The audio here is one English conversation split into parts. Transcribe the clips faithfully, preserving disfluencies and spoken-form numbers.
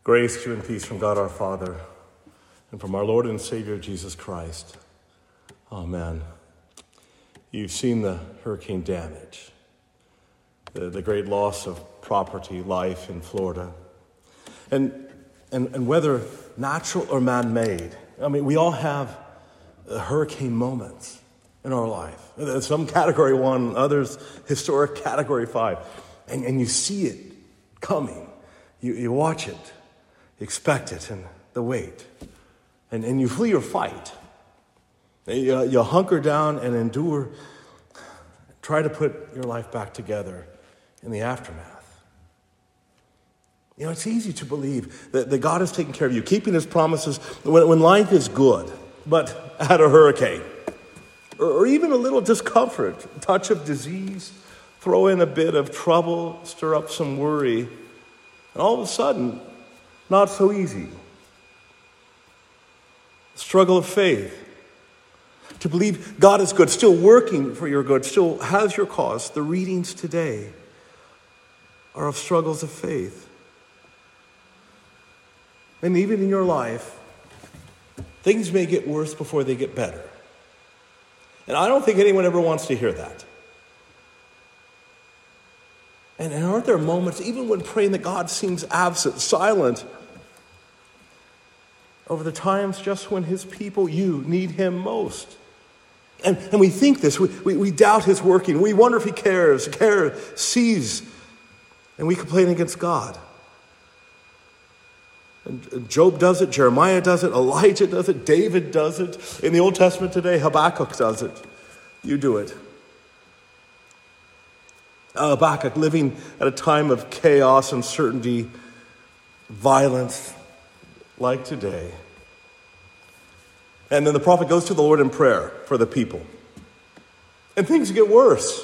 Grace to you and peace from God our Father and from our Lord and Savior Jesus Christ. Amen. You've seen the hurricane damage, the, the great loss of property, life in Florida. And, and, and whether natural or man-made, I mean, we all have hurricane moments in our life. Some category one, others historic category five. And, and you see it coming. You, you watch it. You expect it and the wait. And, and you flee or fight. You, you hunker down and endure. Try to put your life back together in the aftermath. You know, it's easy to believe that, that God is taking care of you, keeping his promises when, when life is good, but at a hurricane. Or, or even a little discomfort, a touch of disease, throw in a bit of trouble, stir up some worry, and all of a sudden, not so easy. Struggle of faith. To believe God is good, still working for your good, still has your cause. The readings today are of struggles of faith. And even in your life, things may get worse before they get better. And I don't think anyone ever wants to hear that. And aren't there moments, even when praying, that God seems absent, silent, over the times just when his people, you, need him most? And, and we think this, we, we, we doubt his working. We wonder if he cares, cares, sees, and we complain against God. And Job does it, Jeremiah does it, Elijah does it, David does it. In the Old Testament today, Habakkuk does it. You do it. Habakkuk, living at a time of chaos, uncertainty, violence, like today. And then the prophet goes to the Lord in prayer for the people. And things get worse.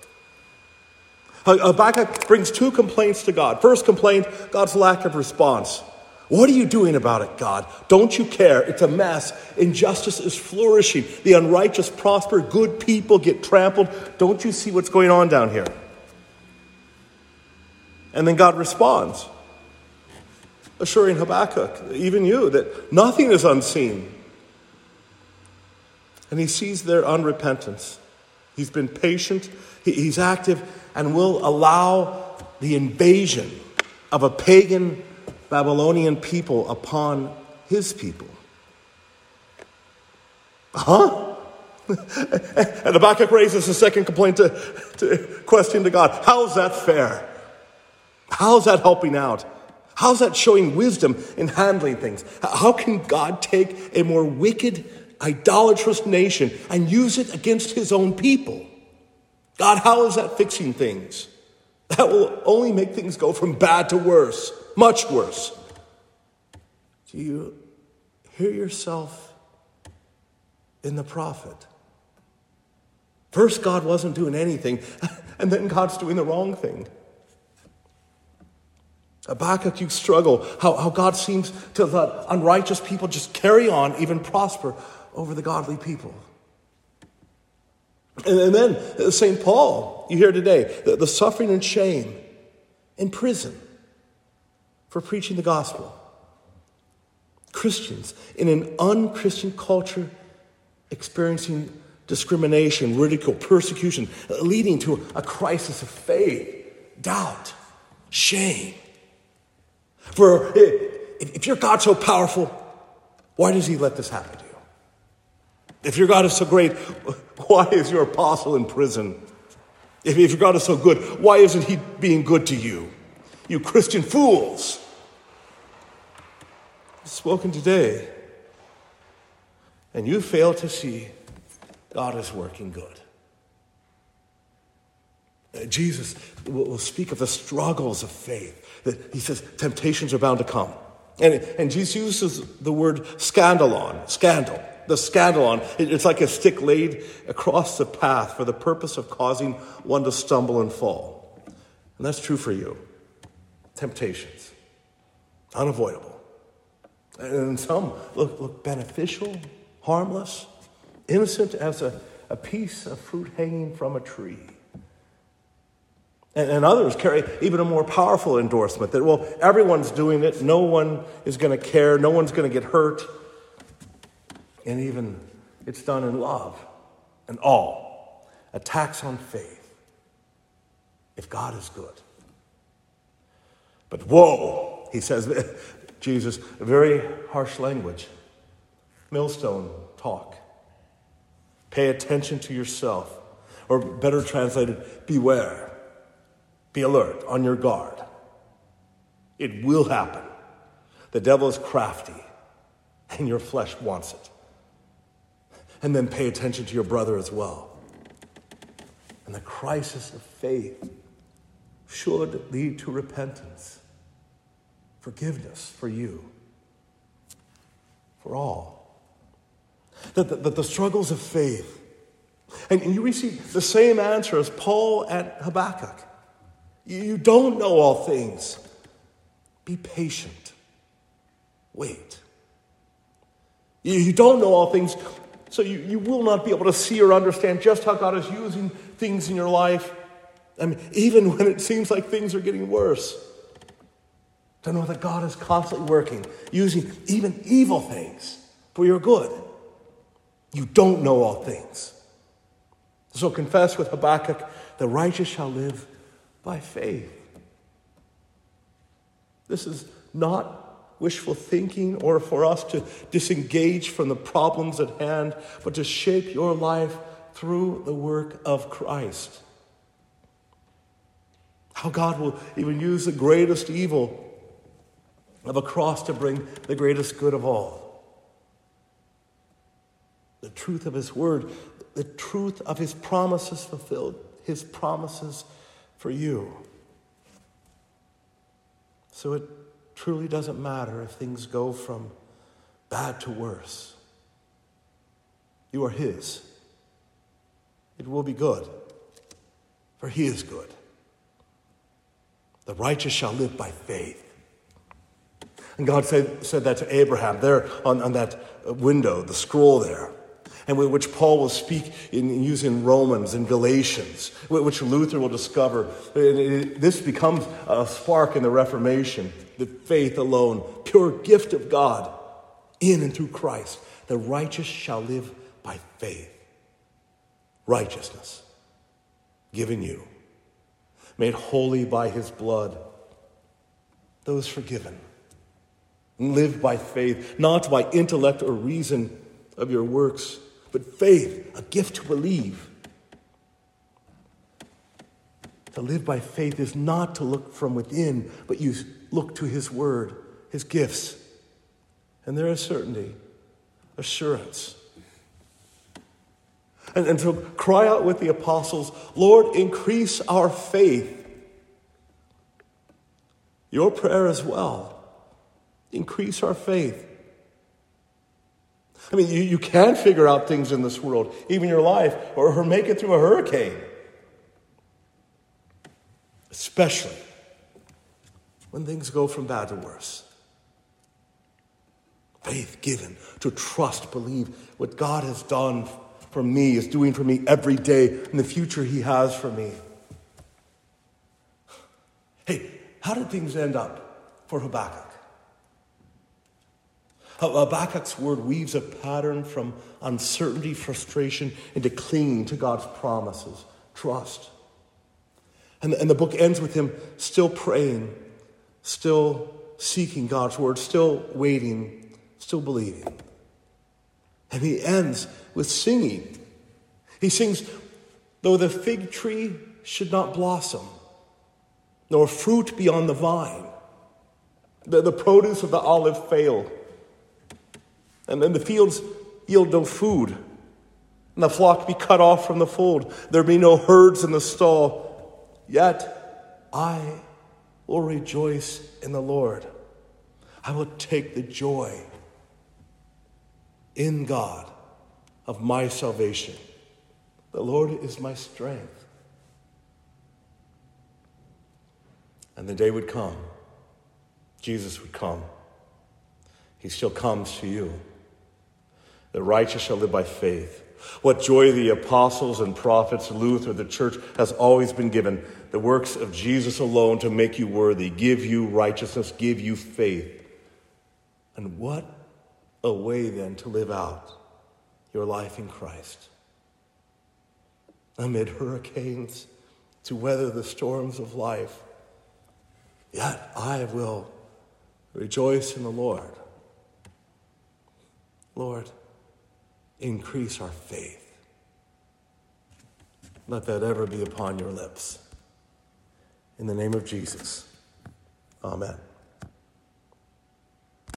Habakkuk brings two complaints to God. First complaint, God's lack of response. What are you doing about it, God? Don't you care? It's a mess. Injustice is flourishing. The unrighteous prosper. Good people get trampled. Don't you see what's going on down here? And then God responds, assuring Habakkuk, even you, that nothing is unseen. And he sees their unrepentance. He's been patient, he's active, and will allow the invasion of a pagan Babylonian people upon his people. Huh? And Habakkuk raises a second complaint to, to question to God. How's that fair? How's that helping out? How's that showing wisdom in handling things? How can God take a more wicked, idolatrous nation and use it against his own people? God, how is that fixing things? That will only make things go from bad to worse, much worse. Do you hear yourself in the prophet? First, God wasn't doing anything, and then God's doing the wrong thing. Habakkuk, you struggle, how, how God seems to let unrighteous people just carry on, even prosper over the godly people. And, and then Saint Paul, you hear today, the, the suffering and shame in prison for preaching the gospel. Christians in an unchristian culture experiencing discrimination, ridicule, persecution, leading to a crisis of faith, doubt, shame. For if your God's so powerful, why does he let this happen to you? If your God is so great, why is your apostle in prison? If, if your God is so good, why isn't he being good to you? You Christian fools. Spoken today, and you fail to see God is working good. Uh, Jesus will, will speak of the struggles of faith. That he says temptations are bound to come. And, and Jesus uses the word scandalon, scandal, the scandalon. It, it's like a stick laid across the path for the purpose of causing one to stumble and fall. And that's true for you. Temptations, unavoidable. And some look, look beneficial, harmless, innocent as a, a piece of fruit hanging from a tree. And, and others carry even a more powerful endorsement that, well, everyone's doing it. No one is going to care. No one's going to get hurt. And even it's done in love and all. Attacks on faith. If God is good. But whoa, he says, Jesus, very harsh language. Millstone talk. Pay attention to yourself. Or better translated, beware. Be alert, on your guard. It will happen. The devil is crafty, and your flesh wants it. And then pay attention to your brother as well. And the crisis of faith should lead to repentance, forgiveness for you, for all. That the, that the struggles of faith, and you receive the same answer as Paul at Habakkuk. You don't know all things. Be patient. Wait. You don't know all things, so you, you will not be able to see or understand just how God is using things in your life. I mean, even when it seems like things are getting worse. To know that God is constantly working, using even evil things for your good. You don't know all things. So confess with Habakkuk, the righteous shall live by faith. This is not wishful thinking or for us to disengage from the problems at hand, but to shape your life through the work of Christ. How God will even use the greatest evil of a cross to bring the greatest good of all. The truth of his word, the truth of his promises fulfilled, his promises for you. So it truly doesn't matter if things go from bad to worse. You are his. It will be good, for he is good. The righteous shall live by faith. And God said, said that to Abraham there on, on that window, the scroll there. And which Paul will speak in using Romans and Galatians, which Luther will discover. This becomes a spark in the Reformation, the faith alone, pure gift of God in and through Christ. The righteous shall live by faith. Righteousness given you, made holy by his blood, those forgiven. Live by faith, not by intellect or reason of your works, but faith, a gift to believe. To live by faith is not to look from within, but you look to his word, his gifts. And there is certainty, assurance. And, and so cry out with the apostles, Lord, increase our faith. Your prayer as well. Increase our faith. I mean, you, you can figure out things in this world, even your life, or, or make it through a hurricane. Especially when things go from bad to worse. Faith given to trust, believe what God has done for me, is doing for me every day, and the future he has for me. Hey, how did things end up for Habakkuk? Habakkuk's word weaves a pattern from uncertainty, frustration, into clinging to God's promises, trust. And, and the book ends with him still praying, still seeking God's word, still waiting, still believing. And he ends with singing. He sings, though the fig tree should not blossom, nor fruit be on the vine, the, the produce of the olive fail, and then the fields yield no food, and the flock be cut off from the fold. There be no herds in the stall. Yet I will rejoice in the Lord. I will take the joy in God of my salvation. The Lord is my strength. And the day would come. Jesus would come. He still comes to you. The righteous shall live by faith. What joy the apostles and prophets, Luther, the church has always been given. The works of Jesus alone to make you worthy, give you righteousness, give you faith. And what a way then to live out your life in Christ. Amid hurricanes, to weather the storms of life, yet I will rejoice in the Lord. Lord, increase our faith. Let that ever be upon your lips. In the name of Jesus, amen.